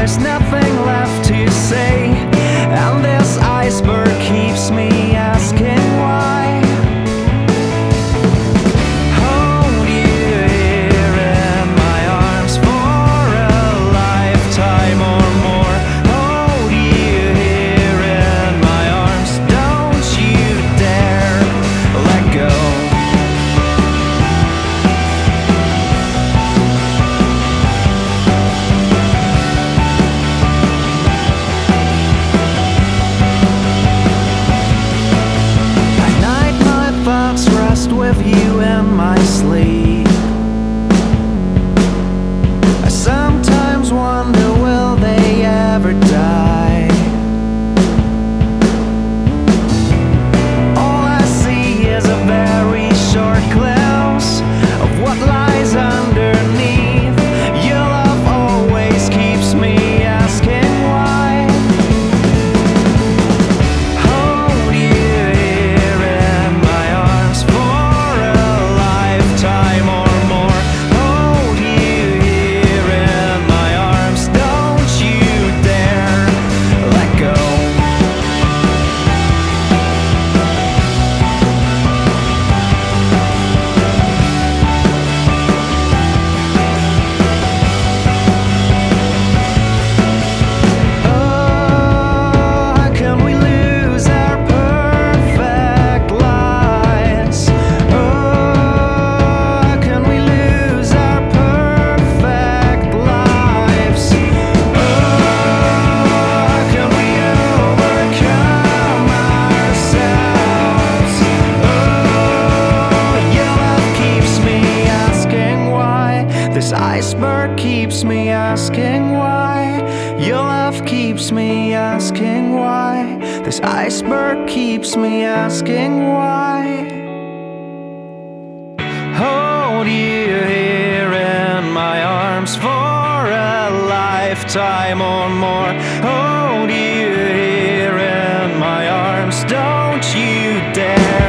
there's nothing left to say, and this iceberg keeps me asking why. Hold you here in my arms for a lifetime or more. Hold you here in my arms, don't you dare let go. With you in my sleep, I sometimes wonder, will they ever die? All I see is a very short glimpse of what lies underneath. Your love always keeps me asking why. Hold you here in my arms for a lifetime or more. Hold you here in my arms, don't you dare let go. Oh, how can we lose our perfect lives? Oh, how can we lose our perfect lives? Oh, how can we overcome ourselves? Oh, your love keeps me asking why. This iceberg keeps me asking why. Your love keeps me asking why. This iceberg keeps me asking why. Hold you here in my arms for a lifetime or more. Hold you here in my arms, don't you dare